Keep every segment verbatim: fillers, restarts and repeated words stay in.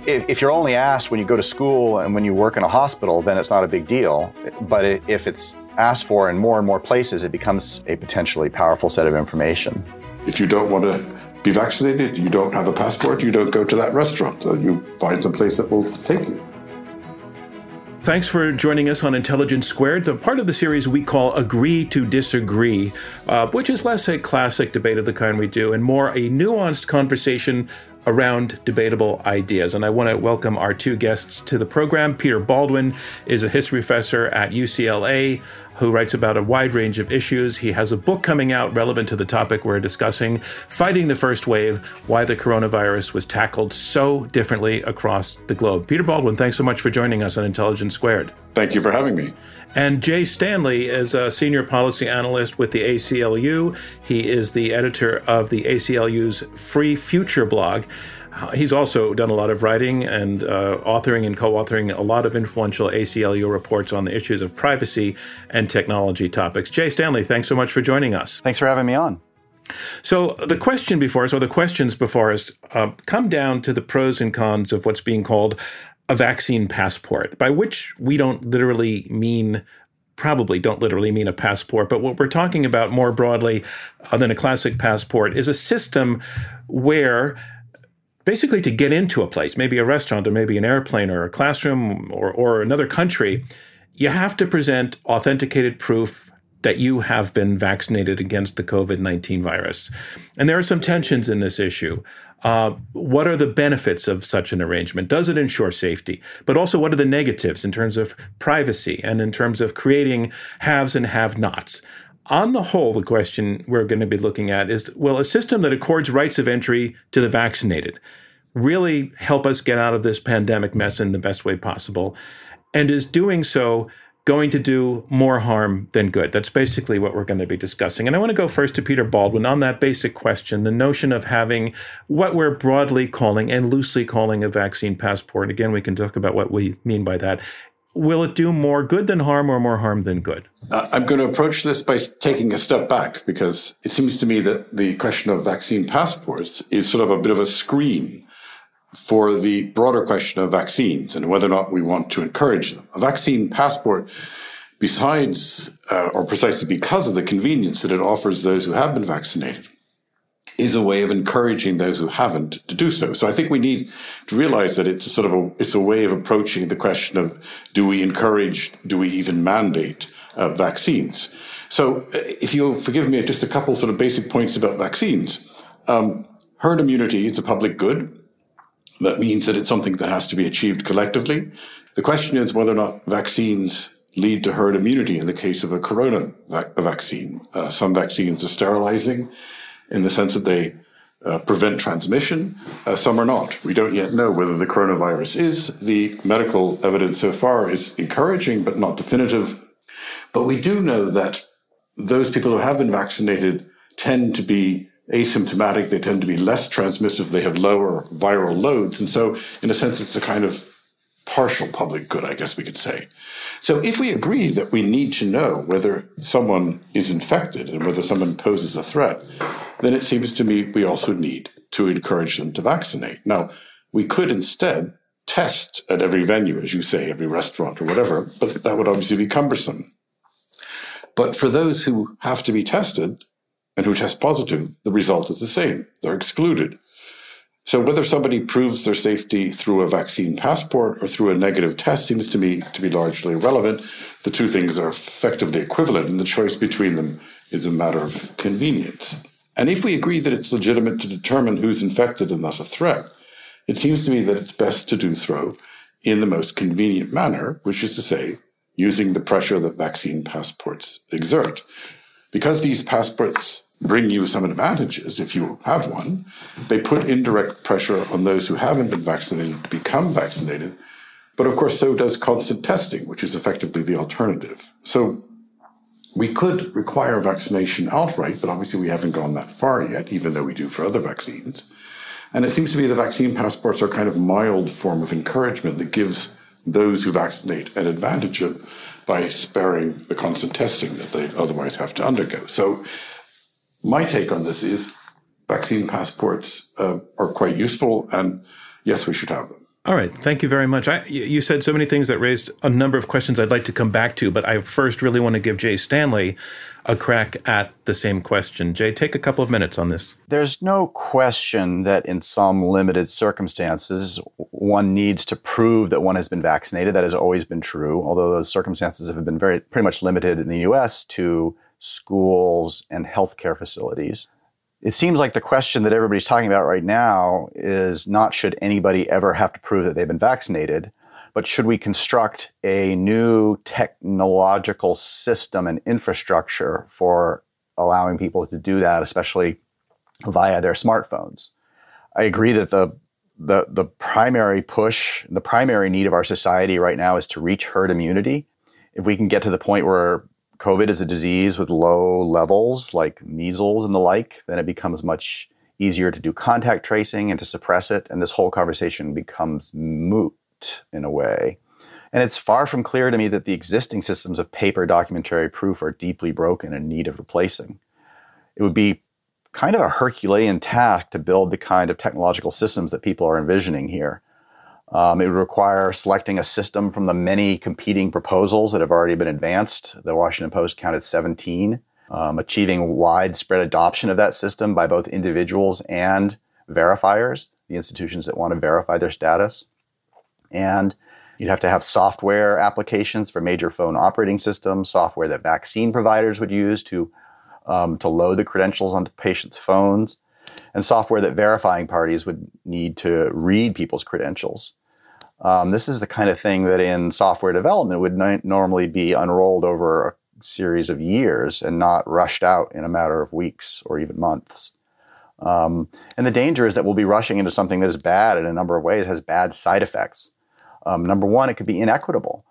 if, if you're only asked when you go to school and when you work in a hospital, then it's not a big deal. But if it's asked for in more and more places, it becomes a potentially powerful set of information. If you don't want to be vaccinated, you don't have a passport, you don't go to that restaurant. So you find some place that will take you. Thanks for joining us on Intelligence Squared, the part of the series we call Agree to Disagree, uh, which is less a classic debate of the kind we do and more a nuanced conversation around debatable ideas. And I want to welcome our two guests to the program. Peter Baldwin is a history professor at U C L A who writes about a wide range of issues. He has a book coming out relevant to the topic we're discussing, Fighting the First Wave, Why the Coronavirus Was Tackled So Differently Across the Globe. Peter Baldwin, thanks so much for joining us on Intelligence Squared. Thank you for having me. And Jay Stanley is a senior policy analyst with the A C L U. He is the editor of the A C L U's Free Future blog. Uh, he's also done a lot of writing and uh, authoring and co-authoring a lot of influential A C L U reports on the issues of privacy and technology topics. Jay Stanley, thanks so much for joining us. Thanks for having me on. So the question before us, or the questions before us, uh, come down to the pros and cons of what's being called a vaccine passport, by which we don't literally mean, probably don't literally mean a passport, but what we're talking about more broadly uh, than a classic passport is a system where basically to get into a place, maybe a restaurant or maybe an airplane or a classroom or, or another country, you have to present authenticated proof that you have been vaccinated against the COVID nineteen virus. And there are some tensions in this issue. Uh, what are the benefits of such an arrangement? Does it ensure safety? But also, what are the negatives in terms of privacy and in terms of creating haves and have-nots? On the whole, the question we're going to be looking at is, will a system that accords rights of entry to the vaccinated really help us get out of this pandemic mess in the best way possible? And is doing so going to do more harm than good? That's basically what we're going to be discussing. And I want to go first to Peter Baldwin on that basic question, the notion of having what we're broadly calling and loosely calling a vaccine passport. Again, we can talk about what we mean by that. Will it do more good than harm or more harm than good? Uh, I'm going to approach this by taking a step back, because it seems to me that the question of vaccine passports is sort of a bit of a screen for the broader question of vaccines and whether or not we want to encourage them. A vaccine passport, besides, uh, or precisely because of the convenience that it offers those who have been vaccinated, is a way of encouraging those who haven't to do so. So I think we need to realize that it's a sort of a, it's a way of approaching the question of, do we encourage, do we even mandate uh, vaccines? So if you'll forgive me, just a couple sort of basic points about vaccines. Um, herd immunity is a public good. That means that it's something that has to be achieved collectively. The question is whether or not vaccines lead to herd immunity in the case of a corona vac- vaccine. Uh, some vaccines are sterilizing in the sense that they uh, prevent transmission. Uh, some are not. We don't yet know whether the coronavirus is. The medical evidence so far is encouraging but not definitive. But we do know that those people who have been vaccinated tend to be asymptomatic, they tend to be less transmissive, they have lower viral loads. And so, in a sense, it's a kind of partial public good, I guess we could say. So if we agree that we need to know whether someone is infected and whether someone poses a threat, then it seems to me we also need to encourage them to vaccinate. Now, we could instead test at every venue, as you say, every restaurant or whatever, but that would obviously be cumbersome. But for those who have to be tested, and who test positive, the result is the same. They're excluded. So whether somebody proves their safety through a vaccine passport or through a negative test seems to me to be largely irrelevant. The two things are effectively equivalent, and the choice between them is a matter of convenience. And if we agree that it's legitimate to determine who's infected and thus a threat, it seems to me that it's best to do so in the most convenient manner, which is to say, using the pressure that vaccine passports exert. Because these passports bring you some advantages, if you have one, they put indirect pressure on those who haven't been vaccinated to become vaccinated. But of course, so does constant testing, which is effectively the alternative. So we could require vaccination outright, but obviously we haven't gone that far yet, even though we do for other vaccines. And it seems to me the vaccine passports are a kind of mild form of encouragement that gives those who vaccinate an advantage of by sparing the constant testing that they otherwise have to undergo. So my take on this is vaccine passports uh, are quite useful, and yes, we should have them. All right. Thank you very much. I, you said so many things that raised a number of questions I'd like to come back to, but I first really want to give Jay Stanley a crack at the same question. Jay, take a couple of minutes on this. There's no question that in some limited circumstances, one needs to prove that one has been vaccinated. That has always been true, although those circumstances have been very pretty much limited in the U S to schools and healthcare facilities. It seems like the question that everybody's talking about right now is not should anybody ever have to prove that they've been vaccinated, but should we construct a new technological system and infrastructure for allowing people to do that, especially via their smartphones? I agree that the the the primary push, the primary need of our society right now is to reach herd immunity. If we can get to the point where COVID is a disease with low levels like measles and the like, then it becomes much easier to do contact tracing and to suppress it. And this whole conversation becomes moot in a way. And it's far from clear to me that the existing systems of paper documentary proof are deeply broken and in need of replacing. It would be kind of a Herculean task to build the kind of technological systems that people are envisioning here. Um, it would require selecting a system from the many competing proposals that have already been advanced. The Washington Post counted seventeen, um, achieving widespread adoption of that system by both individuals and verifiers, the institutions that want to verify their status. And you'd have to have software applications for major phone operating systems, software that vaccine providers would use to, um, to load the credentials onto patients' phones, and software that verifying parties would need to read people's credentials. Um, this is the kind of thing that in software development would no- normally be unrolled over a series of years and not rushed out in a matter of weeks or even months. Um, and the danger is that we'll be rushing into something that is bad in a number of ways, has bad side effects. Um, number one, it could be inequitable.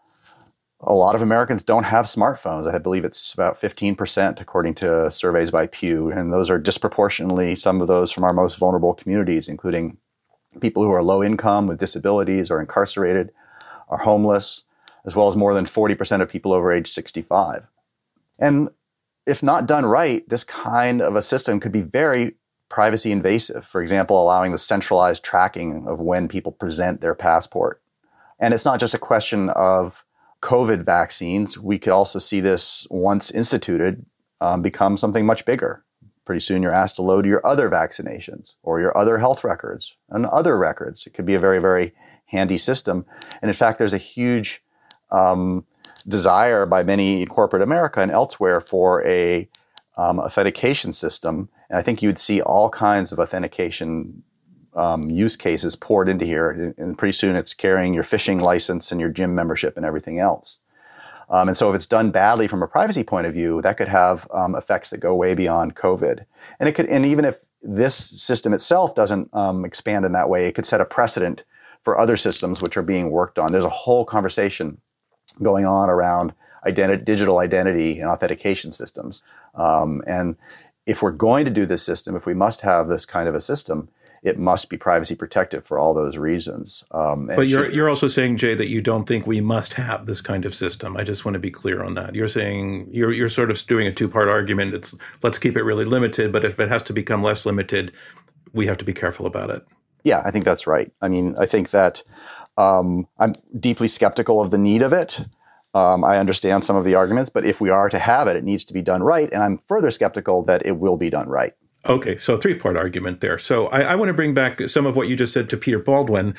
A lot of Americans don't have smartphones. I believe it's about fifteen percent according to surveys by Pew. And those are disproportionately some of those from our most vulnerable communities, including people who are low income with disabilities or incarcerated, are homeless, as well as more than forty percent of people over age sixty-five. And if not done right, this kind of a system could be very privacy invasive. For example, allowing the centralized tracking of when people present their passport. And it's not just a question of COVID vaccines. We could also see this, once instituted, um, become something much bigger. Pretty soon you're asked to load your other vaccinations or your other health records and other records. It could be a very, very handy system. And in fact, there's a huge um, desire by many in corporate America and elsewhere for a um, authentication system. And I think you would see all kinds of authentication um, use cases poured into here. And pretty soon it's carrying your fishing license and your gym membership and everything else. Um, and so if it's done badly from a privacy point of view, that could have um, effects that go way beyond COVID. And it could, and even if this system itself doesn't um, expand in that way, it could set a precedent for other systems which are being worked on. There's a whole conversation going on around identi- digital identity and authentication systems. Um, and if we're going to do this system, if we must have this kind of a system, it must be privacy protective for all those reasons. Um, but you're should, you're also saying, Jay, that you don't think we must have this kind of system. I just want to be clear on that. You're saying you're you're sort of doing a two-part argument. It's let's keep it really limited, but if it has to become less limited, we have to be careful about it. Yeah, I think that's right. I mean, I think that um, I'm deeply skeptical of the need of it. Um, I understand some of the arguments, but if we are to have it, it needs to be done right. And I'm further skeptical that it will be done right. Okay, so three-part argument there. So I, I want to bring back some of what you just said to Peter Baldwin.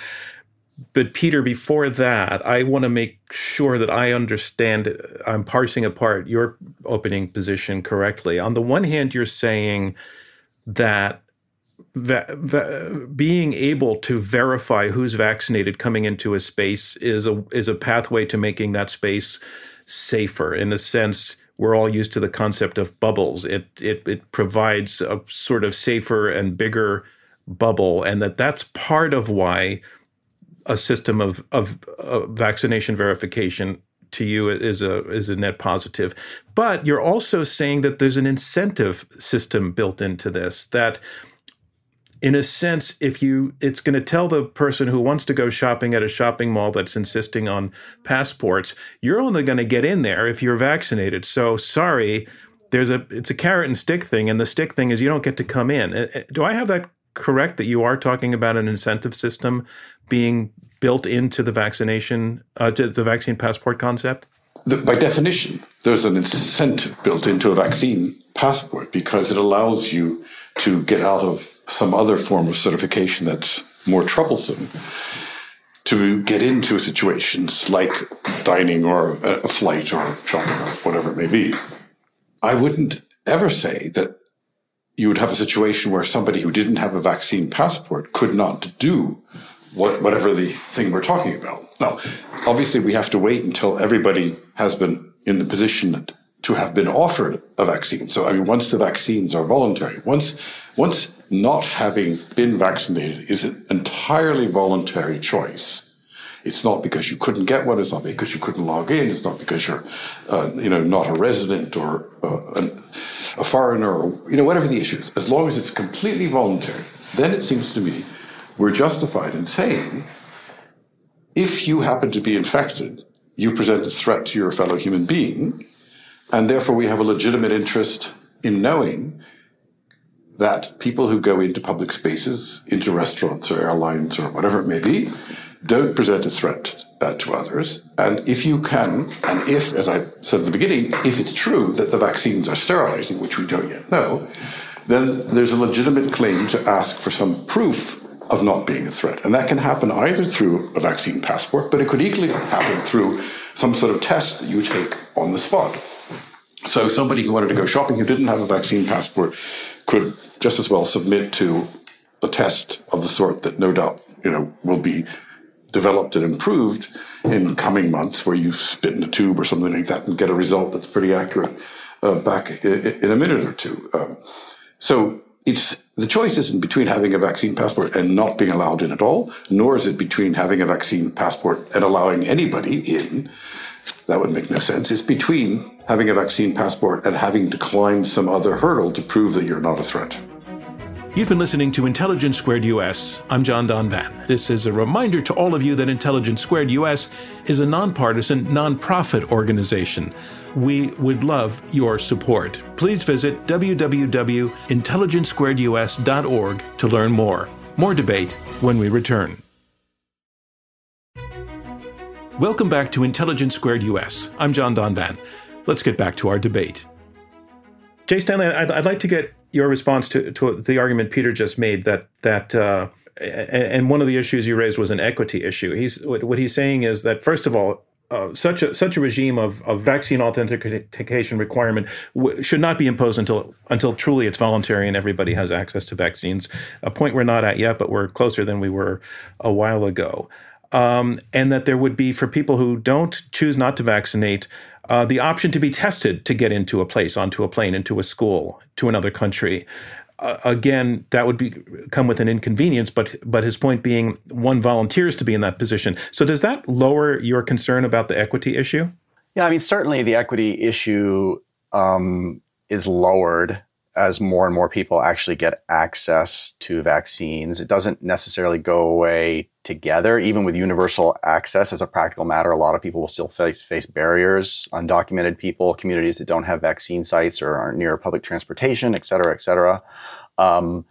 But Peter, before that, I want to make sure that I understand, I'm parsing apart your opening position correctly. On the one hand, you're saying that that, that being able to verify who's vaccinated coming into a space is a is a pathway to making that space safer. In a sense, we're all used to the concept of bubbles. It it it provides a sort of safer and bigger bubble, and that that's part of why a system of of, of vaccination verification to you is a is a net positive. But you're also saying that there's an incentive system built into this that, in a sense, if you, it's going to tell the person who wants to go shopping at a shopping mall that's insisting on passports, you're only going to get in there if you're vaccinated. So sorry, there's a, it's a carrot and stick thing. And the stick thing is you don't get to come in. Do I have that correct that you are talking about an incentive system being built into the vaccination, uh, to the vaccine passport concept? The, by definition, there's an incentive built into a vaccine passport because it allows you to get out of some other form of certification that's more troublesome to get into situations like dining or a flight or shopping or whatever it may be. I wouldn't ever say that you would have a situation where somebody who didn't have a vaccine passport could not do what, whatever the thing we're talking about. Now, obviously, we have to wait until everybody has been in the position to have been offered a vaccine. So, I mean, once the vaccines are voluntary, once once not having been vaccinated is an entirely voluntary choice. It's not because you couldn't get one. It's not because you couldn't log in. It's not because you're, uh, you know, not a resident or uh, an, a foreigner or, you know, whatever the issue is. As long as it's completely voluntary, then it seems to me we're justified in saying if you happen to be infected, you present a threat to your fellow human being, and therefore we have a legitimate interest in knowing that people who go into public spaces, into restaurants or airlines or whatever it may be, don't present a threat uh, to others. And if you can, and if, as I said at the beginning, if it's true that the vaccines are sterilizing, which we don't yet know, then there's a legitimate claim to ask for some proof of not being a threat. And that can happen either through a vaccine passport, but it could equally happen through some sort of test that you take on the spot. So somebody who wanted to go shopping who didn't have a vaccine passport could just as well submit to a test of the sort that no doubt, you know, will be developed and improved in coming months, where you spit in a tube or something like that and get a result that's pretty accurate uh, back in, in a minute or two. Um, so it's the choice isn't between having a vaccine passport and not being allowed in at all, nor is it between having a vaccine passport and allowing anybody in. That would make no sense. It's between having a vaccine passport and having to climb some other hurdle to prove that you're not a threat. You've been listening to Intelligence Squared U S. I'm John Donvan. This is a reminder to all of you that Intelligence Squared U S is a nonpartisan, nonprofit organization. We would love your support. Please visit w w w dot intelligence squared u s dot org to learn more. More debate when we return. Welcome back to Intelligence Squared U S. I'm John Donvan. Let's get back to our debate. Jay Stanley, I'd, I'd like to get your response to, to the argument Peter just made that that uh, and one of the issues you raised was an equity issue. He's what he's saying is that, first of all, uh, such a such a regime of, of vaccine authentication requirement w- should not be imposed until until truly it's voluntary and everybody has access to vaccines. A point we're not at yet, but we're closer than we were a while ago. Um, and that there would be, for people who don't choose not to vaccinate, uh, the option to be tested to get into a place, onto a plane, into a school, to another country. Uh, again, that would be come with an inconvenience, but but his point being, one volunteers to be in that position. So does that lower your concern about the equity issue? Yeah, I mean, certainly the equity issue um, is lowered as more and more people actually get access to vaccines. It doesn't necessarily go away together. Even with universal access, as a practical matter, a lot of people will still face, face barriers, undocumented people, communities that don't have vaccine sites or aren't near public transportation, et cetera, et cetera. Um,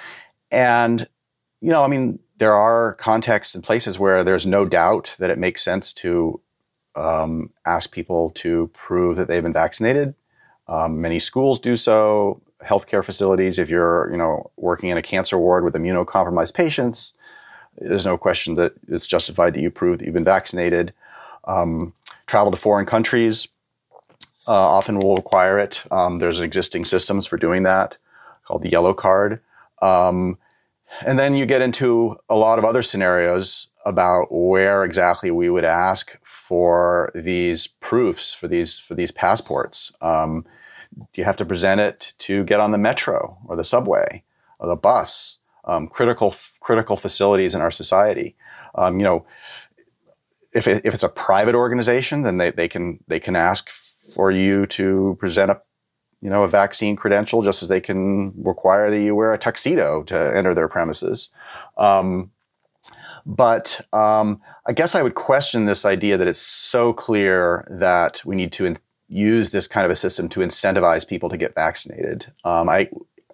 and, you know, I mean, there are contexts and places where there's no doubt that it makes sense to um, ask people to prove that they've been vaccinated. Um, many schools do so. Healthcare facilities, if you're, you know, working in a cancer ward with immunocompromised patients, there's no question that it's justified that you prove that you've been vaccinated. Um, travel to foreign countries uh, often will require it. Um, there's existing systems for doing that called the yellow card. Um, and then you get into a lot of other scenarios about where exactly we would ask for these proofs, for these for these passports. Um, do you have to present it to get on the metro or the subway or the bus? Um, critical critical facilities in our society. Um, you know, if it, if it's a private organization, then they, they can they can ask for you to present a you know a vaccine credential, just as they can require that you wear a tuxedo to enter their premises. Um, but um, I guess I would question this idea that it's so clear that we need to in- use this kind of a system to incentivize people to get vaccinated. Um, I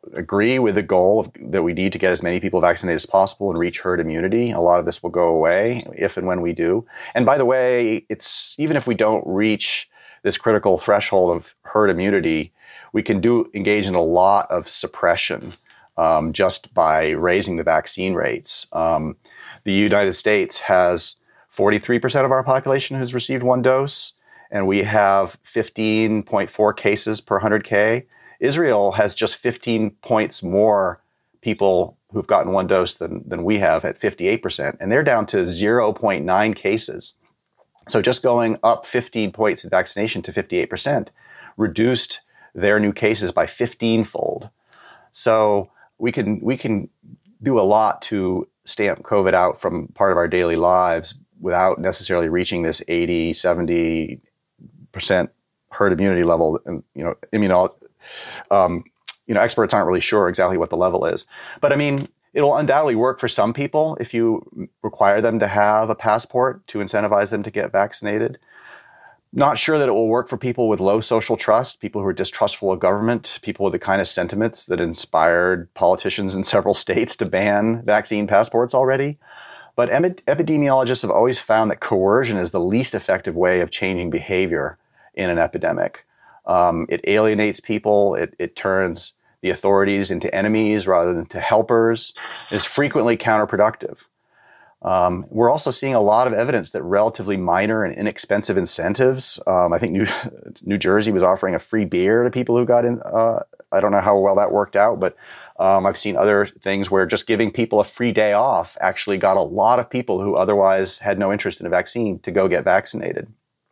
agree with the goal of, that we need to get as many people vaccinated as possible and reach herd immunity. A lot of this will go away if and when we do. And by the way, it's even if we don't reach this critical threshold of herd immunity, we can do engage in a lot of suppression um, just by raising the vaccine rates. Um, the United States has forty-three percent of our population who's received one dose, and we have fifteen point four cases per one hundred K. Israel has just fifteen points more people who've gotten one dose than, than we have at fifty-eight percent, and they're down to zero point nine cases. So just going up fifteen points in vaccination to fifty-eight percent reduced their new cases by fifteen-fold. So we can we can do a lot to stamp COVID out from part of our daily lives without necessarily reaching this eighty, seventy percent herd immunity level. And, you know, immuno, um, you know, experts aren't really sure exactly what the level is. But I mean, it'll undoubtedly work for some people if you require them to have a passport to incentivize them to get vaccinated. Not sure that it will work for people with low social trust, people who are distrustful of government, people with the kind of sentiments that inspired politicians in several states to ban vaccine passports already. But epidemiologists have always found that coercion is the least effective way of changing behavior in an epidemic. Um, it alienates people. It, it turns the authorities into enemies rather than to helpers. It's frequently counterproductive. Um, we're also seeing a lot of evidence that relatively minor and inexpensive incentives. Um, I think New, New Jersey was offering a free beer to people who got in. Uh, I don't know how well that worked out, but um, I've seen other things where just giving people a free day off actually got a lot of people who otherwise had no interest in a vaccine to go get vaccinated.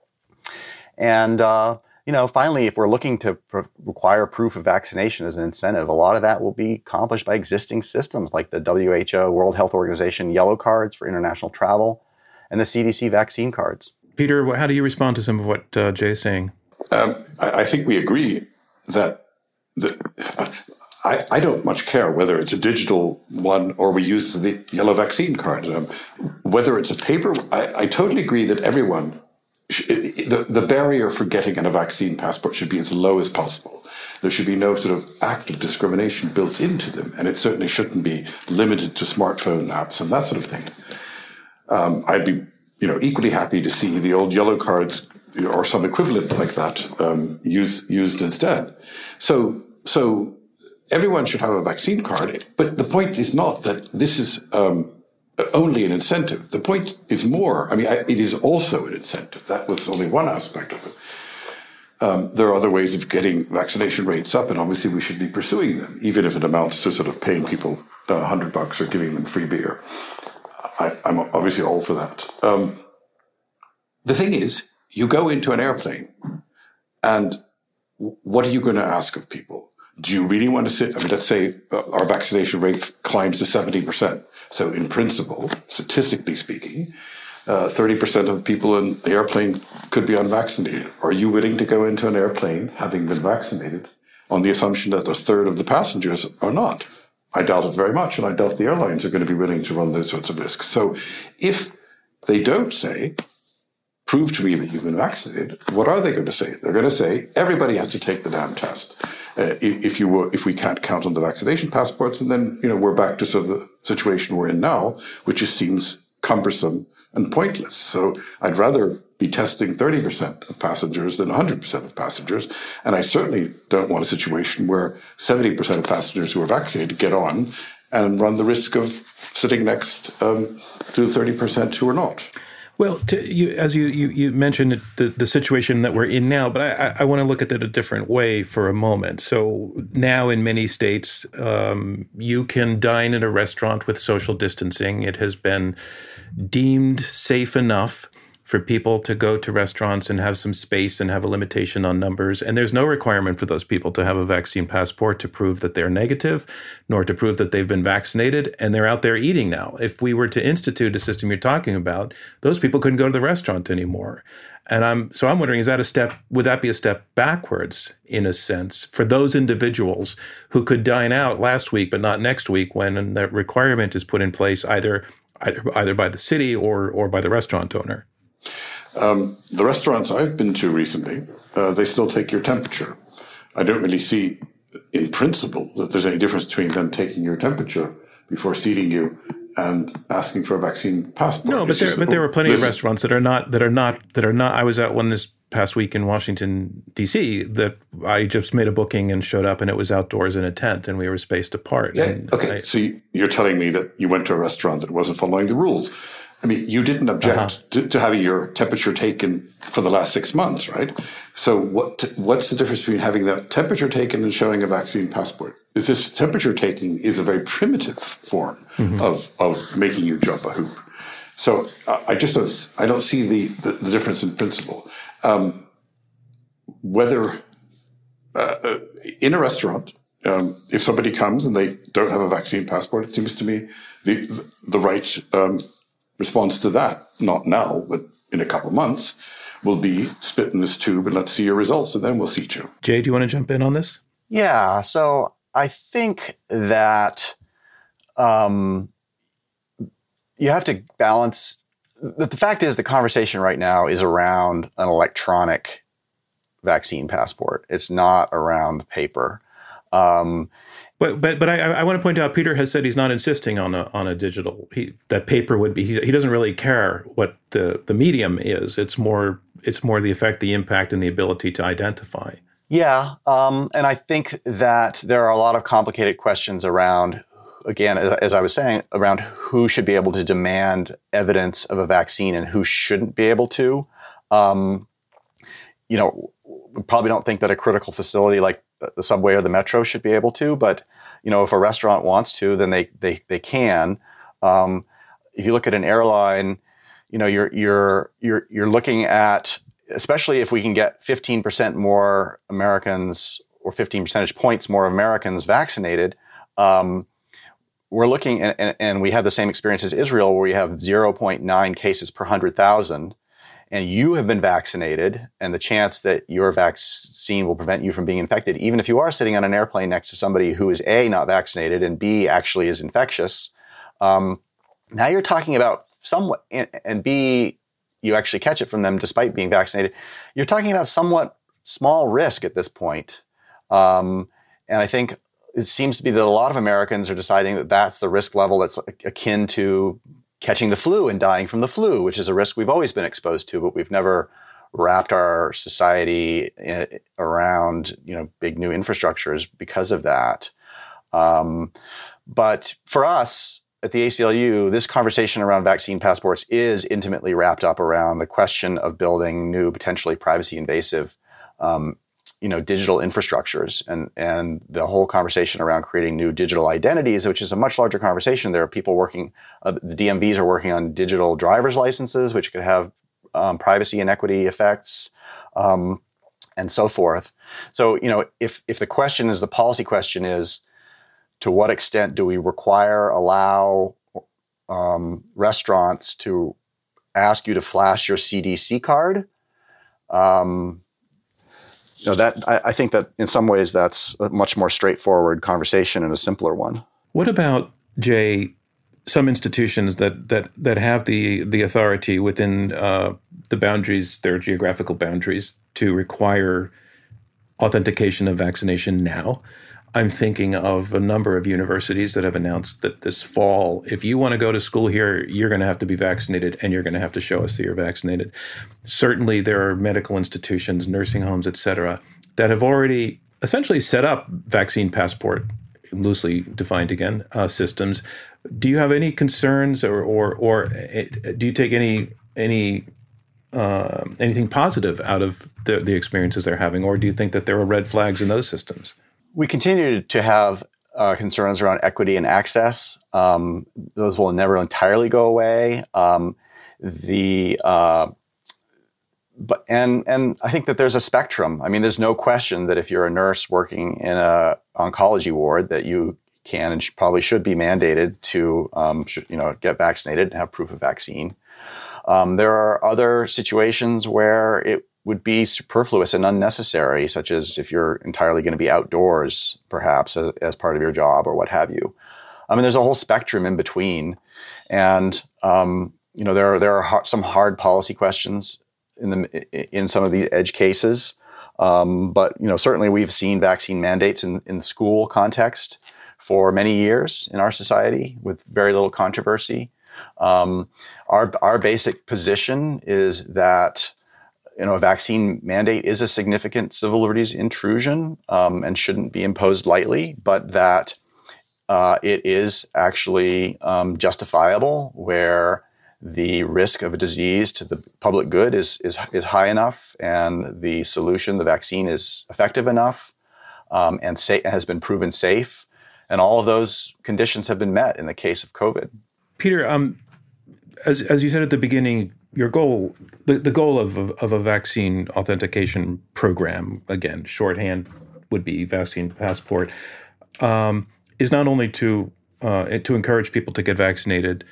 And, uh, you know, finally, if we're looking to pr- require proof of vaccination as an incentive, a lot of that will be accomplished by existing systems like the W H O, World Health Organization yellow cards for international travel, and the C D C vaccine cards. Peter, how do you respond to some of what uh, Jay's saying? Um, I, I think we agree that the, uh, I, I don't much care whether it's a digital one or we use the yellow vaccine card. Um, whether it's a paper, I, I totally agree that everyone The, the barrier for getting a vaccine passport should be as low as possible. There should be no sort of act of discrimination built into them, and it certainly shouldn't be limited to smartphone apps and that sort of thing. Um, I'd be, you know, equally happy to see the old yellow cards or some equivalent like that um, used used instead. So, so everyone should have a vaccine card, but the point is not that this is Um, only an incentive. The point is more, I mean, it is also an incentive. That was only one aspect of it. Um, there are other ways of getting vaccination rates up, and obviously we should be pursuing them, even if it amounts to sort of paying people a uh, hundred bucks or giving them free beer. I, I'm obviously all for that. Um, the thing is, you go into an airplane, and what are you going to ask of people? Do you really want to sit, I mean, let's say uh, our vaccination rate climbs to seventy percent. So in principle, statistically speaking, uh, thirty percent of people in the airplane could be unvaccinated. Are you willing to go into an airplane having been vaccinated on the assumption that a third of the passengers are not? I doubt it very much, and I doubt the airlines are going to be willing to run those sorts of risks. So if they don't say, prove to me that you've been vaccinated, what are they going to say? They're going to say, everybody has to take the damn test. Uh, if you were, if we can't count on the vaccination passports, and then, you know, we're back to sort of the situation we're in now, which just seems cumbersome and pointless. So I'd rather be testing thirty percent of passengers than one hundred percent of passengers. And I certainly don't want a situation where seventy percent of passengers who are vaccinated get on and run the risk of sitting next um, to thirty percent who are not. Well, to, you, as you, you, you mentioned the, the situation that we're in now, but I, I want to look at it a different way for a moment. So now in many states, um, you can dine in a restaurant with social distancing. It has been deemed safe enough for people to go to restaurants and have some space and have a limitation on numbers. And there's no requirement for those people to have a vaccine passport to prove that they're negative, nor to prove that they've been vaccinated, and they're out there eating now. If we were to institute a system you're talking about, those people couldn't go to the restaurant anymore. And I'm so I'm wondering, is that a step, would that be a step backwards in a sense for those individuals who could dine out last week but not next week when that requirement is put in place either either, either by the city or or by the restaurant owner? Um, the restaurants I've been to recently, uh, they still take your temperature. I don't really see in principle, that there's any difference between them taking your temperature before seating you and asking for a vaccine passport. No, but it's there, just, but there were plenty of is, restaurants that are not that are not that are not. I was at one this past week in Washington D C that I just made a booking and showed up, and it was outdoors in a tent, and we were spaced apart. Yeah. And Okay. I, so you're telling me that you went to a restaurant that wasn't following the rules. I mean, you didn't object uh-huh. to, to having your temperature taken for the last six months, right? So what what's the difference between having that temperature taken and showing a vaccine passport? Is this temperature taking is a very primitive form mm-hmm. of, of making you jump a hoop. So uh, I just don't, I don't see the, the, the difference in principle. Um, whether uh, in a restaurant, um, if somebody comes and they don't have a vaccine passport, it seems to me the the right um, response to that, not now, but in a couple of months, will be spit in this tube and let's see your results, and then we'll seat you. Jay, do you want to jump in on this? Yeah, so I think that um, you have to balance. The, the fact is, the conversation right now is around an electronic vaccine passport. It's not around paper. Um, But but but I, I want to point out, Peter has said he's not insisting on a on a digital. He, that paper would be. He, he doesn't really care what the, the medium is. It's more it's more the effect, the impact, and the ability to identify. Yeah, um, and I think that there are a lot of complicated questions around. Again, as, as I was saying, around who should be able to demand evidence of a vaccine and who shouldn't be able to. Um, you know, we probably don't think that a critical facility like the subway or the metro should be able to, but you know, if a restaurant wants to, then they they they can. Um, if you look at an airline, you know, you're you're you're you're looking at, especially if we can get fifteen percent more Americans or fifteen percentage points more Americans vaccinated. Um, we're looking, and, and we have the same experience as Israel, where we have zero point nine cases per one hundred thousand. And you have been vaccinated, and the chance that your vaccine will prevent you from being infected, even if you are sitting on an airplane next to somebody who is A, not vaccinated, and B, actually is infectious, um, now you're talking about somewhat, and, and B, you actually catch it from them despite being vaccinated. You're talking about somewhat small risk at this point. Um, and I think it seems to be that a lot of Americans are deciding that that's the risk level that's akin to catching the flu and dying from the flu, which is a risk we've always been exposed to, but we've never wrapped our society around, you know, big new infrastructures because of that. Um, but for us at the A C L U, this conversation around vaccine passports is intimately wrapped up around the question of building new, potentially privacy invasive, um, you know, digital infrastructures, and and the whole conversation around creating new digital identities, which is a much larger conversation. There are people working, uh, the D M Vs are working on digital driver's licenses, which could have um, privacy and equity effects, um, and so forth. So, you know, if if the question is, the policy question is, to what extent do we require, allow um, restaurants to ask you to flash your C D C card? Um, You know, that I, I think that in some ways that's a much more straightforward conversation and a simpler one. What about, Jay, some institutions that that that have the the authority within uh, the boundaries, their geographical boundaries, to require authentication of vaccination now? I'm thinking of a number of universities that have announced that this fall, if you want to go to school here, you're going to have to be vaccinated, and you're going to have to show us that you're vaccinated. Certainly, there are medical institutions, nursing homes, et cetera, that have already essentially set up vaccine passport, loosely defined again, uh, systems. Do you have any concerns, or or, or do you take any any uh, anything positive out of the, the experiences they're having, or do you think that there are red flags in those systems? We continue to have uh, concerns around equity and access. Um, those will never entirely go away. Um, the uh, but and and I think that there's a spectrum. I mean, there's no question that if you're a nurse working in a oncology ward, that you can and sh- probably should be mandated to um, sh- you know get vaccinated and have proof of vaccine. Um, there are other situations where it would be superfluous and unnecessary, such as if you're entirely going to be outdoors, perhaps as, as part of your job or what have you. I mean, there's a whole spectrum in between, and um, you know there are there are har- some hard policy questions in the in some of these edge cases. Um, but you know, certainly we've seen vaccine mandates in, in school context for many years in our society with very little controversy. Um, our our basic position is that you know a vaccine mandate is a significant civil liberties intrusion um, and shouldn't be imposed lightly, but that uh, it is actually um, justifiable where the risk of a disease to the public good is is is high enough, and the solution, the vaccine, is effective enough um, and sa- has been proven safe. And all of those conditions have been met in the case of COVID. Peter, um, as as you said at the beginning, your goal, the, the goal of, of of a vaccine authentication program, again, shorthand would be vaccine passport, um, is not only to uh, to encourage people to get vaccinated,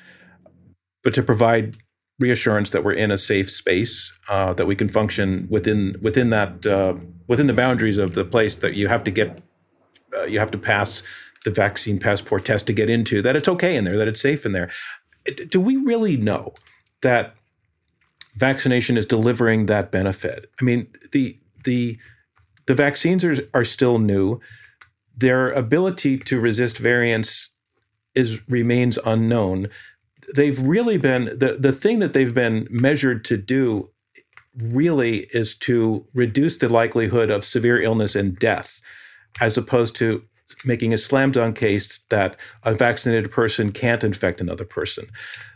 but to provide reassurance that we're in a safe space, uh, that we can function within within that uh, within the boundaries of the place that you have to get, uh, you have to pass the vaccine passport test to get into, that it's okay in there, that it's safe in there. Do we really know that vaccination is delivering that benefit? I mean, the the the vaccines are are still new. Their ability to resist variants is remains unknown. They've really been the the thing that they've been measured to do really is to reduce the likelihood of severe illness and death, as opposed to making a slam dunk case that a vaccinated person can't infect another person.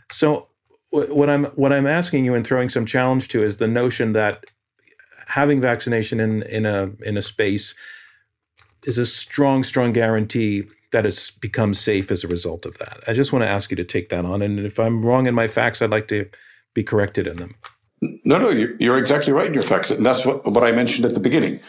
So what I'm what I'm asking you and throwing some challenge to is the notion that having vaccination in in a in a space is a strong, strong guarantee that it's become safe as a result of that. I just want to ask you to take that on. And if I'm wrong in my facts, I'd like to be corrected in them. No, no, you're, you're exactly right in your facts. And that's what, what I mentioned at the beginning.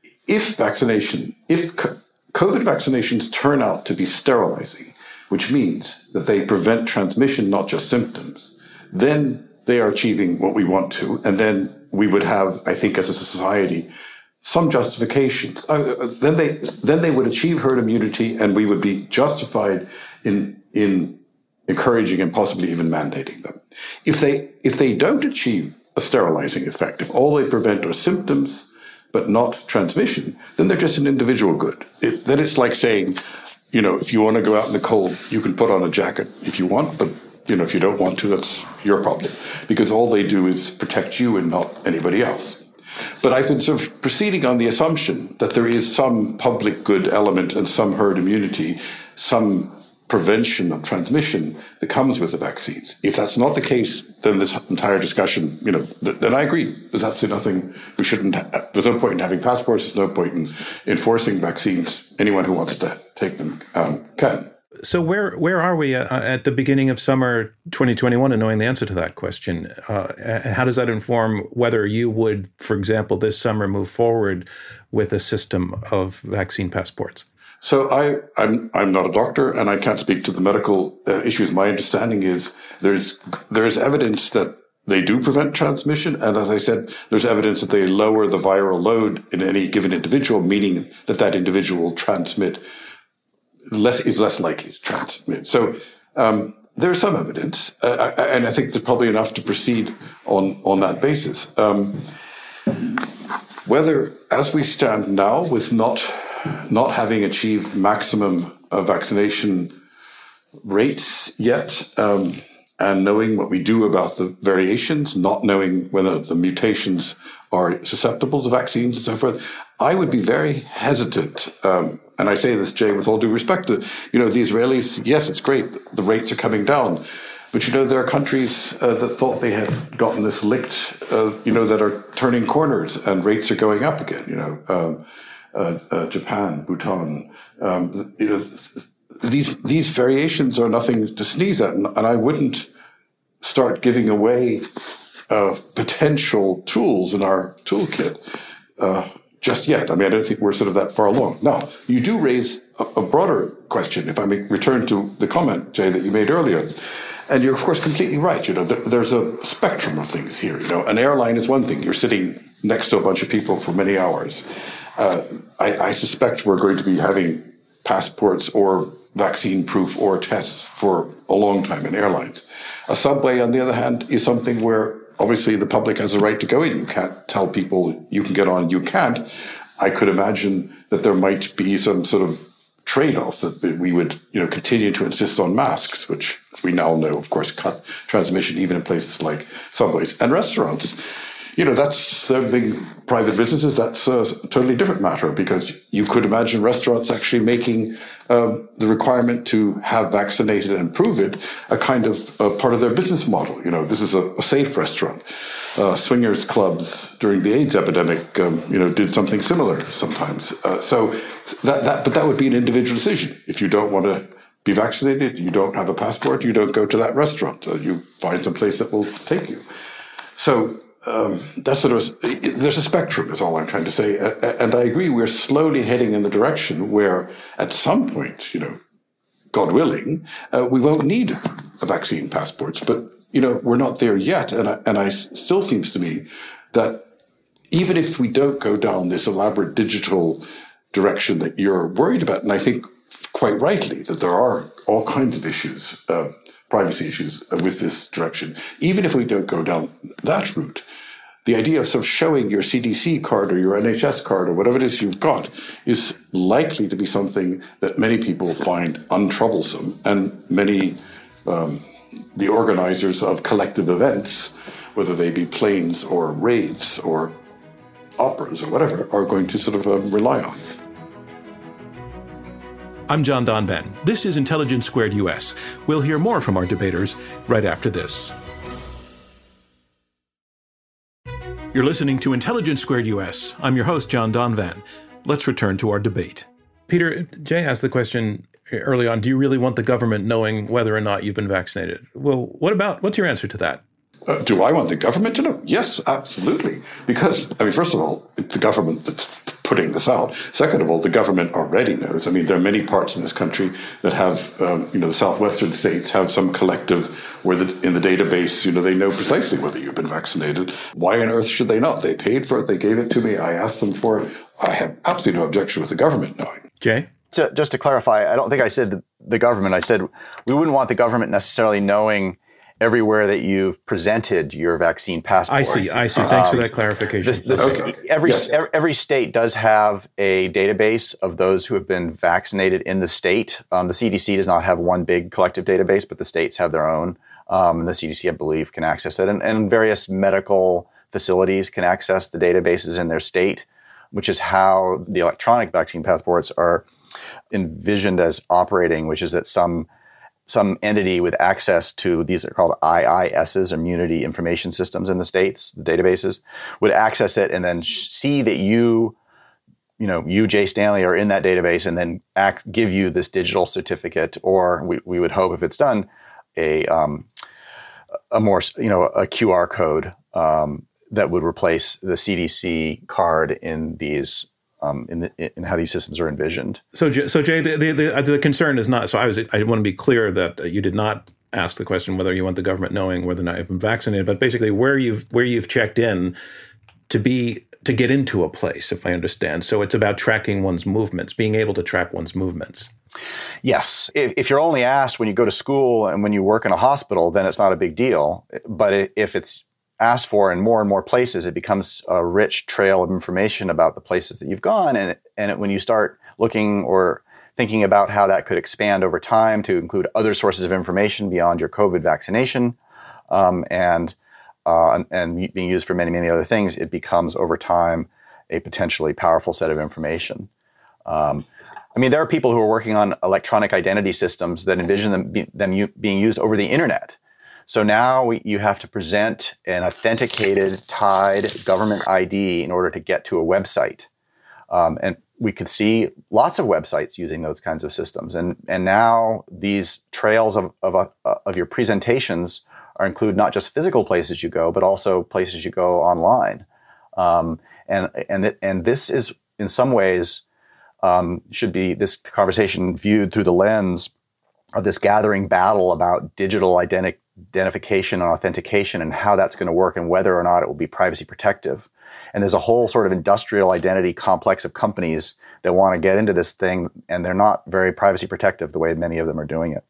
If vaccination, if COVID vaccinations turn out to be sterilizing, which means that they prevent transmission, not just symptoms, then they are achieving what we want to. And then we would have, I think, as a society, some justification. Uh, then they then they would achieve herd immunity, and we would be justified in in encouraging and possibly even mandating them. If they if they don't achieve a sterilizing effect, if all they prevent are symptoms but not transmission, then they're just an individual good. It, then it's like saying, you know, if you want to go out in the cold, you can put on a jacket if you want, but you know, if you don't want to, that's your problem, because all they do is protect you and not anybody else. But I've been sort of proceeding on the assumption that there is some public good element and some herd immunity, some prevention of transmission that comes with the vaccines. If that's not the case, then this entire discussion, you know, th- then I agree. There's absolutely nothing, we shouldn't, ha- there's no point in having passports, there's no point in enforcing vaccines. Anyone who wants to take them um, can. So where where are we uh, at the beginning of summer twenty twenty-one and knowing the answer to that question? Uh, how does that inform whether you would, for example, this summer move forward with a system of vaccine passports? So I, I'm I'm not a doctor and I can't speak to the medical uh, issues. My understanding is there's there is evidence that they do prevent transmission, and as I said, there's evidence that they lower the viral load in any given individual, meaning that that individual will transmit less is less likely to transmit. So um, there's some evidence, uh, and I think there's probably enough to proceed on on that basis. Um, whether, as we stand now, with not not having achieved maximum uh, vaccination rates yet, um, and knowing what we do about the variations, not knowing whether the mutations are susceptible to vaccines and so forth, I would be very hesitant. Um, and I say this, Jay, with all due respect to, you know, the Israelis. Yes, it's great. The rates are coming down. But, you know, there are countries uh, that thought they had gotten this licked, uh, you know, that are turning corners and rates are going up again, you know, um, uh, uh, Japan, Bhutan. Um, you know, these, these variations are nothing to sneeze at. And, and I wouldn't start giving away uh, potential tools in our toolkit uh, just yet. I mean, I don't think we're sort of that far along. Now, you do raise a, a broader question, if I may return to the comment, Jay, that you made earlier. And you're, of course, completely right. You know, th- there's a spectrum of things here. You know, an airline is one thing. You're sitting next to a bunch of people for many hours. Uh, I, I suspect we're going to be having passports or vaccine proof or tests for a long time in airlines. A subway, on the other hand, is something where obviously the public has a right to go in. You can't tell people you can get on, you can't. I could imagine that there might be some sort of trade-off that, that we would, you know, continue to insist on masks, which we now know, of course, cut transmission even in places like subways and restaurants. You know, that's uh, big private businesses. That's a totally different matter, because you could imagine restaurants actually making um, the requirement to have vaccinated and prove it a kind of uh, part of their business model. You know, this is a, a safe restaurant. Uh, swingers clubs during the AIDS epidemic, um, you know, did something similar sometimes. Uh, so that, that, but that would be an individual decision. If you don't want to be vaccinated, you don't have a passport, you don't go to that restaurant. Uh, you find some place that will take you. So um, that's sort of, there's a spectrum is all I'm trying to say. And I agree, we're slowly heading in the direction where at some point, you know, God willing, uh, we won't need a vaccine passports. But, you know, we're not there yet. And I, and I still seems to me that even if we don't go down this elaborate digital direction that you're worried about, and I think quite rightly that there are all kinds of issues, uh, privacy issues with this direction, even if we don't go down that route, the idea of sort of showing your C D C card or your N H S card or whatever it is you've got is likely to be something that many people find untroublesome, and many um, the organizers of collective events, whether they be planes or raves or operas or whatever, are going to sort of uh, rely on. I'm John Donvan. This is Intelligence Squared U S. We'll hear more from our debaters right after this. You're listening to Intelligence Squared U S. I'm your host, John Donvan. Let's return to our debate. Peter, Jay asked the question early on, do you really want the government knowing whether or not you've been vaccinated? Well, what about, what's your answer to that? Uh, do I want the government to know? Yes, absolutely. Because, I mean, first of all, it's the government that's putting this out. Second of all, the government already knows. I mean, there are many parts in this country that have, um, you know, the southwestern states have some collective where the, in the database, you know, they know precisely whether you've been vaccinated. Why on earth should they not? They paid for it. They gave it to me. I asked them for it. I have absolutely no objection with the government knowing. Jay? Just to clarify, I don't think I said the government. I said we wouldn't want the government necessarily knowing everywhere that you've presented your vaccine passport. I see. I see. Thanks um, for that clarification. This, this, okay. Every yes. every state does have a database of those who have been vaccinated in the state. Um, the C D C does not have one big collective database, but the states have their own. Um, and the C D C, I believe, can access it. And, and various medical facilities can access the databases in their state, which is how the electronic vaccine passports are envisioned as operating, which is that some some entity with access to, these are called I I Ss, Immunity Information Systems in the states, the databases, would access it and then see that you, you know, you, Jay Stanley, are in that database, and then act, give you this digital certificate, or we, we would hope, if it's done, a um, a more, you know, a Q R code um, that would replace the C D C card in these Um, in, the, in how these systems are envisioned. So, so Jay, the, the, the, the concern is not, so I was, I want to be clear that you did not ask the question whether you want the government knowing whether or not you've been vaccinated, but basically where you've, where you've checked in to be, to get into a place, if I understand. So it's about tracking one's movements, being able to track one's movements. Yes. If, if you're only asked when you go to school and when you work in a hospital, then it's not a big deal. But if it's asked for in more and more places, it becomes a rich trail of information about the places that you've gone. And, and it, when you start looking or thinking about how that could expand over time to include other sources of information beyond your COVID vaccination, um, and, uh, and, and being used for many, many other things, it becomes over time a potentially powerful set of information. Um, I mean, there are people who are working on electronic identity systems that envision them, be, them u- being used over the internet. So now we, you have to present an authenticated, tied government I D in order to get to a website. Um, and we could see lots of websites using those kinds of systems. And, and now these trails of, of, uh, of your presentations are include not just physical places you go, but also places you go online. Um, and, and, th- and this is, in some ways, um, should be this conversation viewed through the lens of this gathering battle about digital identi- identification and authentication and how that's going to work and whether or not it will be privacy protective. And there's a whole sort of industrial identity complex of companies that want to get into this thing, and they're not very privacy protective the way many of them are doing it.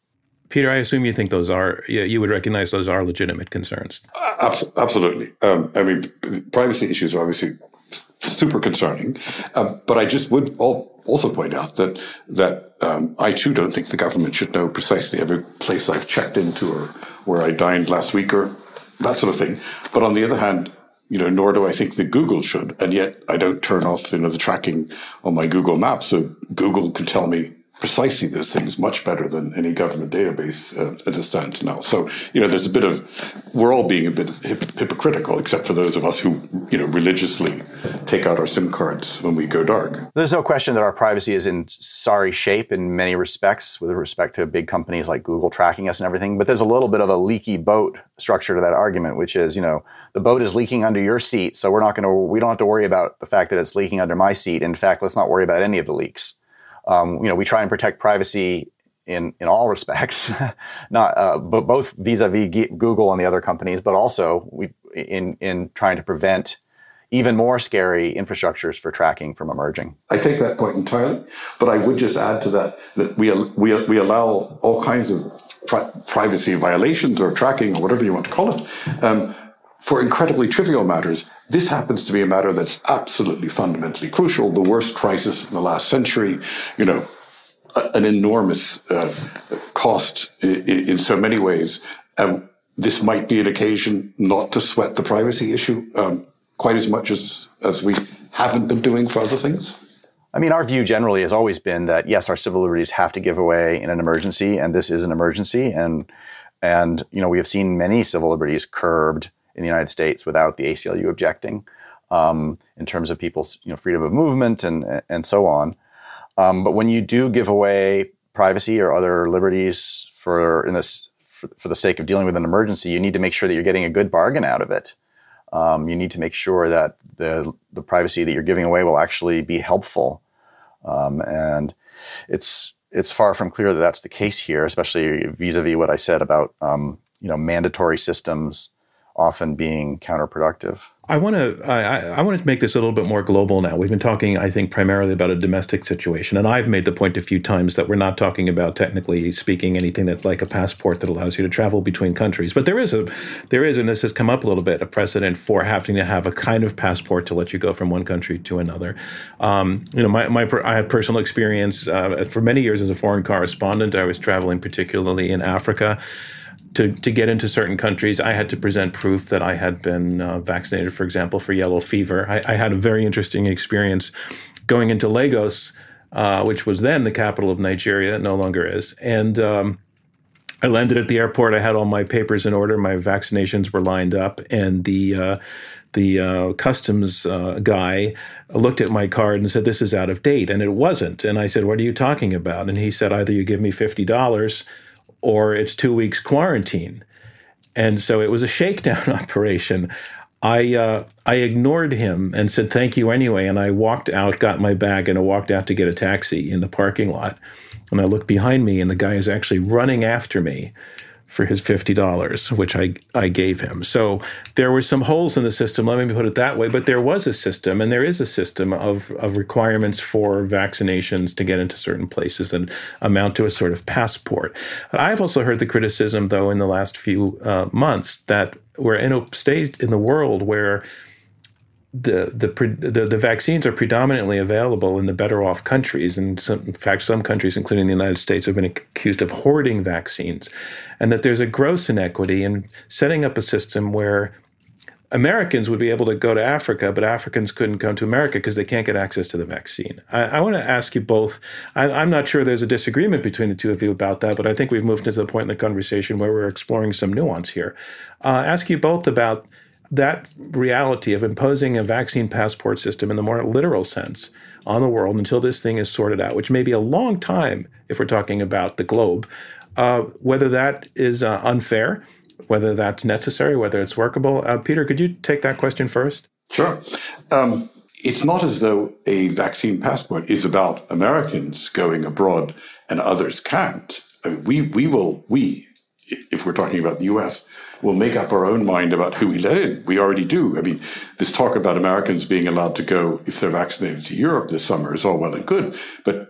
Peter, I assume you think those are, you would recognize those are legitimate concerns. Uh, absolutely. Um, I mean, privacy issues are obviously super concerning. Um, but I just would also point out that that um, I too don't think the government should know precisely every place I've checked into or where I dined last week or that sort of thing. But on the other hand, you know, nor do I think that Google should. And yet I don't turn off, you know, the tracking on my Google Maps. So Google can tell me precisely those things much better than any government database uh, as it stands now. So, you know, there's a bit of, we're all being a bit hip- hypocritical, except for those of us who, you know, religiously take out our SIM cards when we go dark. There's no question that our privacy is in sorry shape in many respects with respect to big companies like Google tracking us and everything. But there's a little bit of a leaky boat structure to that argument, which is, you know, the boat is leaking under your seat. So we're not going to, we don't have to worry about the fact that it's leaking under my seat. In fact, let's not worry about any of the leaks. Um, you know, we try and protect privacy in, in all respects, not uh, but both vis-a-vis Google and the other companies, but also we in in trying to prevent even more scary infrastructures for tracking from emerging. I take that point entirely, but I would just add to that that we we we allow all kinds of pri- privacy violations or tracking or whatever you want to call it um, for incredibly trivial matters. This happens to be a matter that's absolutely fundamentally crucial. The worst crisis in the last century, you know, a, an enormous uh, cost in, in so many ways. Um, this might be an occasion not to sweat the privacy issue um, quite as much as, as we haven't been doing for other things. I mean, our view generally has always been that, yes, our civil liberties have to give away in an emergency, and this is an emergency. And, and you know, we have seen many civil liberties curbed in the United States without the A C L U objecting, um, in terms of people's you know freedom of movement and and so on. Um, but when you do give away privacy or other liberties for in this for, for the sake of dealing with an emergency, you need to make sure that you're getting a good bargain out of it. Um, you need to make sure that the the privacy that you're giving away will actually be helpful, um, and it's it's far from clear that that's the case here, especially vis-a-vis what I said about um, you know mandatory systems often being counterproductive. I want to I, I want to make this a little bit more global now. We've been talking, I think, primarily about a domestic situation, and I've made the point a few times that we're not talking about, technically speaking, anything that's like a passport that allows you to travel between countries. But there is a there is, and this has come up a little bit, a precedent for having to have a kind of passport to let you go from one country to another. Um, you know, my, my I had personal experience uh, for many years as a foreign correspondent. I was traveling particularly in Africa. To, to get into certain countries, I had to present proof that I had been uh, vaccinated, for example, for yellow fever. I, I had a very interesting experience going into Lagos, uh, which was then the capital of Nigeria, it no longer is. And um, I landed at the airport. I had all my papers in order. My vaccinations were lined up. And the uh, the uh, customs uh, guy looked at my card and said, "This is out of date." And it wasn't. And I said, "What are you talking about?" And he said, "Either you give me fifty dollars or it's two weeks quarantine." And so it was a shakedown operation. I uh, I ignored him and said, "Thank you anyway." And I walked out, got my bag, and I walked out to get a taxi in the parking lot. And I looked behind me, and the guy is actually running after me for his fifty dollars, which I, I gave him. So there were some holes in the system, let me put it that way, but there was a system, and there is a system of, of requirements for vaccinations to get into certain places that amount to a sort of passport. I've also heard the criticism, though, in the last few uh, months that we're in a state in the world where The, the the the vaccines are predominantly available in the better off countries, and some, in fact, some countries, including the United States, have been accused of hoarding vaccines, and that there's a gross inequity in setting up a system where Americans would be able to go to Africa, but Africans couldn't come to America because they can't get access to the vaccine. I, I want to ask you both. I, I'm not sure there's a disagreement between the two of you about that, but I think we've moved into the point in the conversation where we're exploring some nuance here. Uh, ask you both about that reality of imposing a vaccine passport system in the more literal sense on the world until this thing is sorted out, which may be a long time if we're talking about the globe, uh, whether that is uh, unfair, whether that's necessary, whether it's workable. Uh, Peter, could you take that question first? Sure. Um, it's not as though a vaccine passport is about Americans going abroad and others can't. I mean, we, we will, we, if we're talking about the U S, we'll make up our own mind about who we let in. We already do. I mean, this talk about Americans being allowed to go if they're vaccinated to Europe this summer is all well and good. But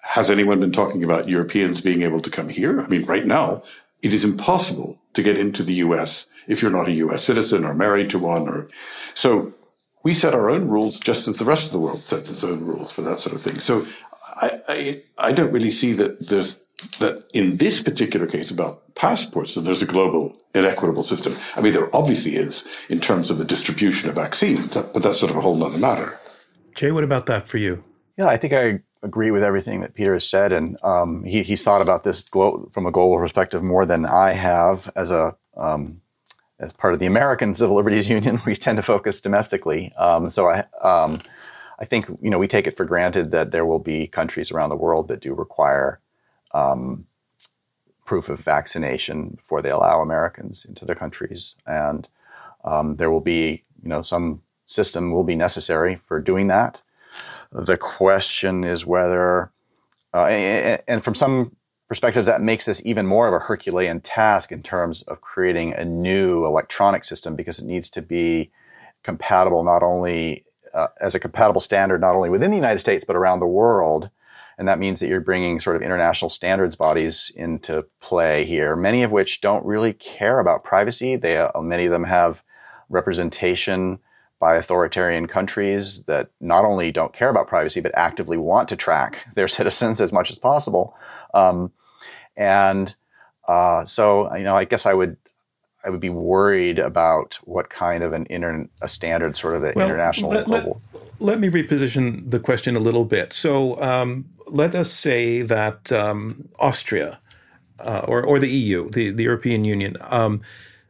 has anyone been talking about Europeans being able to come here? I mean, right now, it is impossible to get into the U S if you're not a U S citizen or married to one. Or so we set our own rules just as the rest of the world sets its own rules for that sort of thing. So I, I, I don't really see that there's that in this particular case about passports, that there's a global inequitable system. I mean, there obviously is in terms of the distribution of vaccines, but that's sort of a whole nother matter. Jay, what about that for you? Yeah, I think I agree with everything that Peter has said, and um, he, he's thought about this glo- from a global perspective more than I have as a um, as part of the American Civil Liberties Union. We tend to focus domestically, um, so I um, I think you know we take it for granted that there will be countries around the world that do require um, proof of vaccination before they allow Americans into their countries, and um, there will be you know some system will be necessary for doing that. The question is whether, uh, and, and from some perspectives, that makes this even more of a Herculean task in terms of creating a new electronic system, because it needs to be compatible not only uh, as a compatible standard, not only within the United States, but around the world. And that means that you're bringing sort of international standards bodies into play here, many of which don't really care about privacy. They, uh, many of them have representation by authoritarian countries that not only don't care about privacy, but actively want to track their citizens as much as possible. Um, and uh, so, you know, I guess I would I would be worried about what kind of an inter- a standard, sort of an well, international let, global. Let, let me reposition the question a little bit. So um, let us say that um, Austria uh, or, or the E U, the, the European Union, um,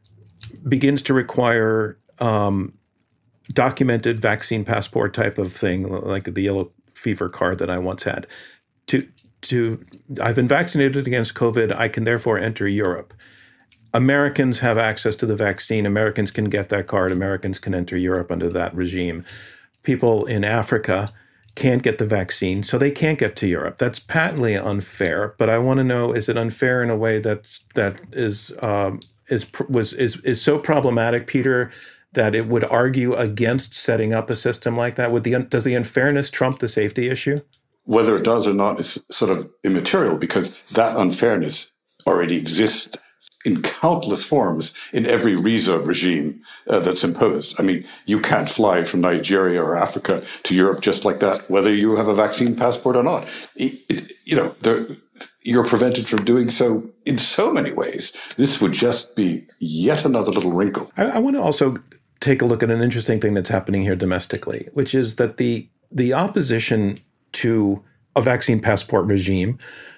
begins to require um, documented vaccine passport type of thing, like the yellow fever card that I once had. To to I've been vaccinated against COVID. I can therefore enter Europe. Americans have access to the vaccine. Americans can get that card. Americans can enter Europe under that regime. People in Africa can't get the vaccine, so they can't get to Europe. That's patently unfair. But I want to know: is it unfair in a way that's that is um, is was is is so problematic, Peter, that it would argue against setting up a system like that? Would the does the unfairness trump the safety issue? Whether it does or not is sort of immaterial, because that unfairness already exists in countless forms in every visa regime uh, that's imposed. I mean, you can't fly from Nigeria or Africa to Europe just like that, whether you have a vaccine passport or not. It, it, you know, there, you're prevented from doing so in so many ways. This would just be yet another little wrinkle. I, I want to also take a look at an interesting thing that's happening here domestically, which is that the the opposition to a vaccine passport regime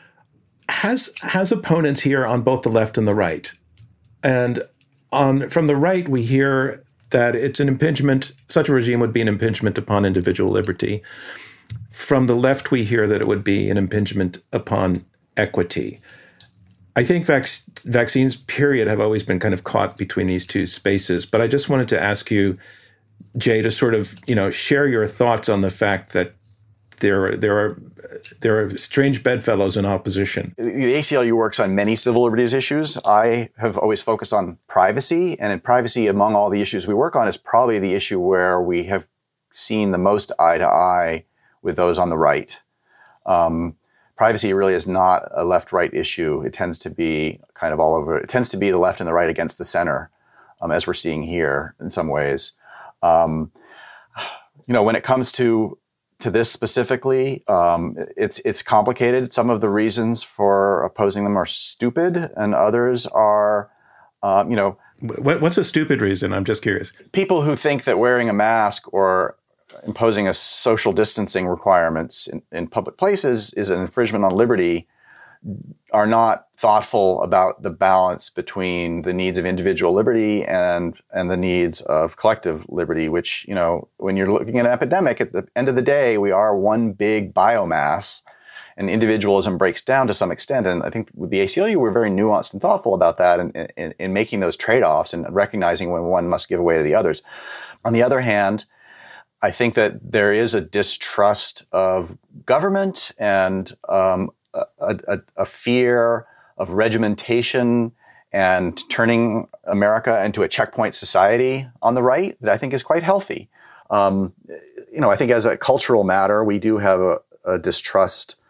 has has opponents here on both the left and the right. And on from the right, we hear that it's an impingement, such a regime would be an impingement upon individual liberty. From the left, we hear that it would be an impingement upon equity. I think vac- vaccines, period, have always been kind of caught between these two spaces. But I just wanted to ask you, Jay, to sort of, you know, share your thoughts on the fact that there, there are there are strange bedfellows in opposition. The A C L U works on many civil liberties issues. I have always focused on privacy, and in privacy, among all the issues we work on, is probably the issue where we have seen the most eye to eye with those on the right. Um, Privacy really is not a left-right issue. It tends to be kind of all over. It tends to be the left and the right against the center, um, as we're seeing here in some ways. Um, you know, when it comes to to this specifically, um, it's it's complicated. Some of the reasons for opposing them are stupid, and others are, um, you know, what's a stupid reason? I'm just curious. People who think that wearing a mask or imposing a social distancing requirements in, in public places is an infringement on liberty are not thoughtful about the balance between the needs of individual liberty and and the needs of collective liberty, which, you know, when you're looking at an epidemic, at the end of the day, we are one big biomass, and individualism breaks down to some extent. And I think with the A C L U, we're very nuanced and thoughtful about that in, in, in making those trade-offs and recognizing when one must give away to the others. On the other hand, I think that there is a distrust of government and um, a, a, a fear of regimentation and turning America into a checkpoint society on the right that I think is quite healthy. Um, you know, I think as a cultural matter, we do have a, a distrust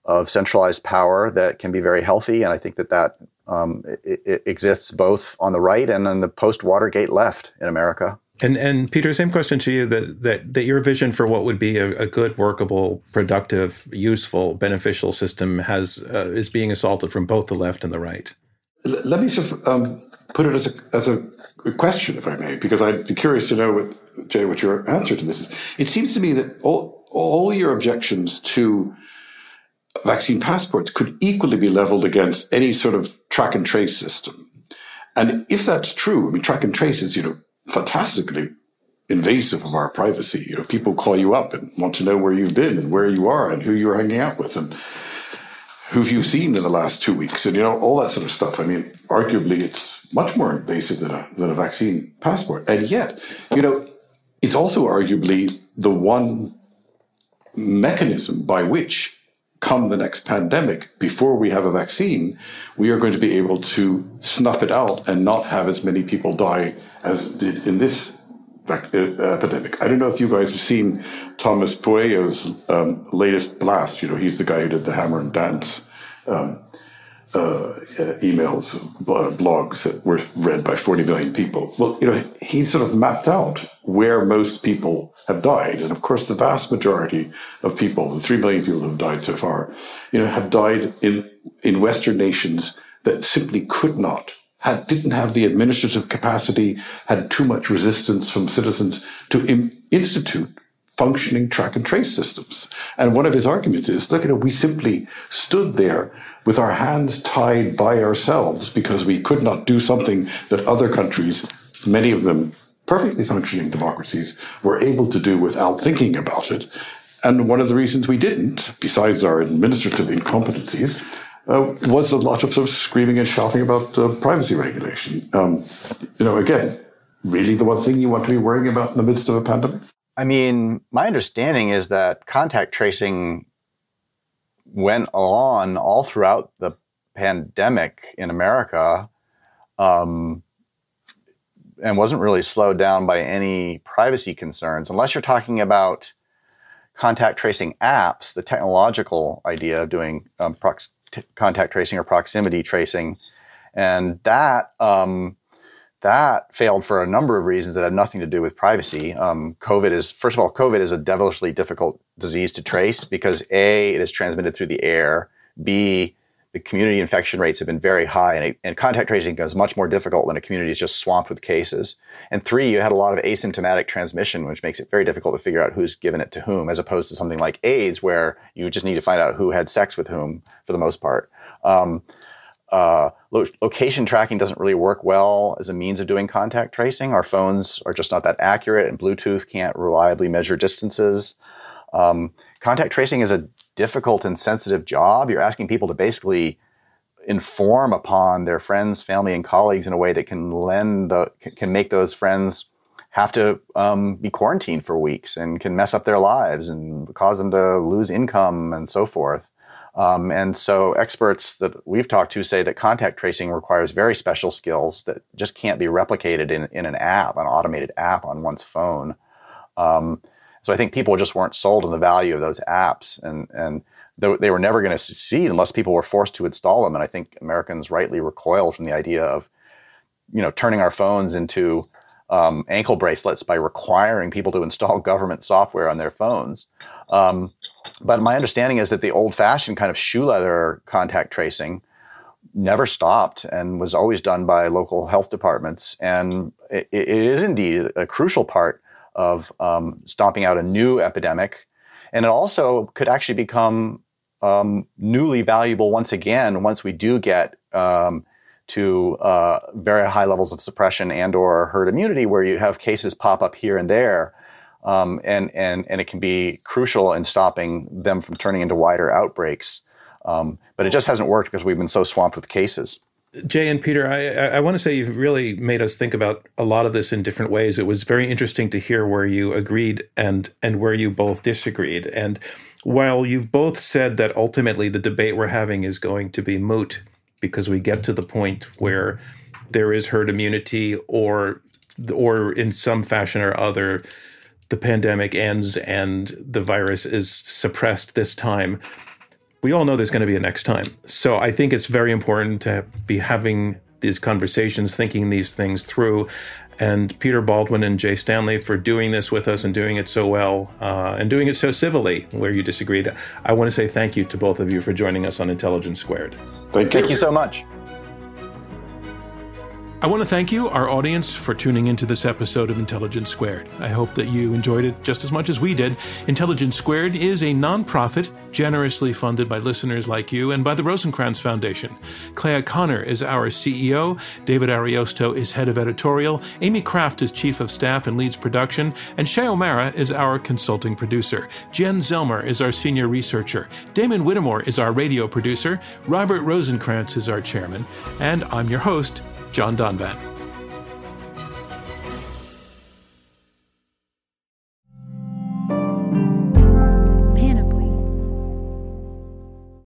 of centralized power that can be very healthy. And I think that that um, it, it exists both on the right and on the post-Watergate left in America. And and Peter, same question to you, that that, that your vision for what would be a, a good, workable, productive, useful, beneficial system has uh, is being assaulted from both the left and the right. Let me sort of um, put it as a, as a question, if I may, because I'd be curious to know, what, Jay, what your answer to this is. It seems to me that all, all your objections to vaccine passports could equally be leveled against any sort of track and trace system. And if that's true, I mean, track and trace is, you know, fantastically invasive of our privacy. You know, people call you up and want to know where you've been and where you are and who you're hanging out with and who've you seen in the last two weeks and, you know, all that sort of stuff. I mean, arguably, it's much more invasive than a, than a vaccine passport. And yet, you know, it's also arguably the one mechanism by which, come the next pandemic, before we have a vaccine, we are going to be able to snuff it out and not have as many people die as did in this epidemic. I don't know if you guys have seen Thomas Pueyo's um, latest blast. You know, he's the guy who did the Hammer and Dance um, uh, emails, blogs that were read by forty million people. Well, you know, he sort of mapped out where most people have died. And of course, the vast majority of people, the three million people who have died so far, you know, have died in, in Western nations that simply could not, had, didn't have the administrative capacity, had too much resistance from citizens to im- institute functioning track and trace systems. And one of his arguments is, look, you know, we simply stood there with our hands tied by ourselves because we could not do something that other countries, many of them perfectly functioning democracies, were able to do without thinking about it. And one of the reasons we didn't, besides our administrative incompetencies, uh, was a lot of sort of screaming and shouting about uh, privacy regulation. Um, you know, again, really the one thing you want to be worrying about in the midst of a pandemic? I mean, my understanding is that contact tracing went on all throughout the pandemic in America, um, and wasn't really slowed down by any privacy concerns, unless you're talking about contact tracing apps, the technological idea of doing um, prox- t- contact tracing or proximity tracing. And that um, that failed for a number of reasons that had nothing to do with privacy. Um, COVID is, first of all, COVID is a devilishly difficult disease to trace because A, it is transmitted through the air, B, the community infection rates have been very high, and, it, and contact tracing is much more difficult when a community is just swamped with cases. And three, you had a lot of asymptomatic transmission, which makes it very difficult to figure out who's given it to whom, as opposed to something like AIDS, where you just need to find out who had sex with whom for the most part. Um, uh, lo- location tracking doesn't really work well as a means of doing contact tracing. Our phones are just not that accurate, and Bluetooth can't reliably measure distances. Um, contact tracing is a difficult and sensitive job. You're asking people to basically inform upon their friends, family, and colleagues in a way that can lend the, can make those friends have to um, be quarantined for weeks and can mess up their lives and cause them to lose income and so forth. Um, and so experts that we've talked to say that contact tracing requires very special skills that just can't be replicated in, in an app, an automated app on one's phone. Um, So I think people just weren't sold on the value of those apps, and and they were never going to succeed unless people were forced to install them. And I think Americans rightly recoil from the idea of, you know, turning our phones into um, ankle bracelets by requiring people to install government software on their phones. Um, but my understanding is that the old-fashioned kind of shoe leather contact tracing never stopped and was always done by local health departments, and it, it is indeed a crucial part of um, stomping out a new epidemic. And it also could actually become um, newly valuable once again, once we do get um, to uh, very high levels of suppression and or herd immunity, where you have cases pop up here and there. Um, and, and, and it can be crucial in stopping them from turning into wider outbreaks. Um, but it just hasn't worked because we've been so swamped with cases. Jay and Peter, I, I want to say you've really made us think about a lot of this in different ways. It was very interesting to hear where you agreed and and where you both disagreed. And while you've both said that ultimately the debate we're having is going to be moot because we get to the point where there is herd immunity or or in some fashion or other, the pandemic ends and the virus is suppressed this time. we all know there's going to be a next time. So I think it's very important to be having these conversations, thinking these things through. And Peter Baldwin and Jay Stanley for doing this with us and doing it so well uh, and doing it so civilly where you disagreed. I want to say thank you to both of you for joining us on Intelligence Squared. Thank you. Thank you so much. I want to thank you, our audience, for tuning into this episode of Intelligence Squared. I hope that you enjoyed it just as much as we did. Intelligence Squared is a nonprofit generously funded by listeners like you and by the Rosencrantz Foundation. Clea Connor is our C E O, David Ariosto is head of editorial, Amy Kraft is chief of staff and leads production, and Shay O'Mara is our consulting producer. Jen Zelmer is our senior researcher. Damon Whittemore is our radio producer. Robert Rosencrantz is our chairman. And I'm your host, John Donvan.